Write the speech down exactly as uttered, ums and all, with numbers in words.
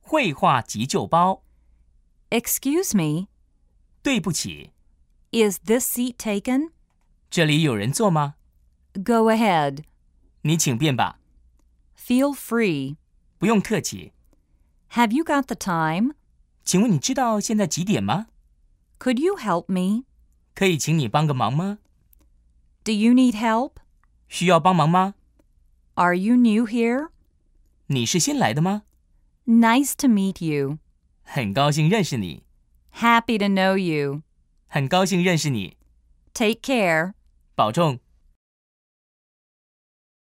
绘画急救包。 Excuse me, 对不起， is this seat taken? 这里有人坐吗？ Go ahead. 你请便吧。 Feel free. 不用客气。 Have you got the time? 请问你知道现在几点吗？ Could you help me? 可以请你帮个忙吗？ Do you need help? 需要帮忙吗？ Are you new here? 你是新来的吗？ Nice to meet you. 很高兴认识你。 Happy to know you. 很高兴认识你。 Take care. 保重。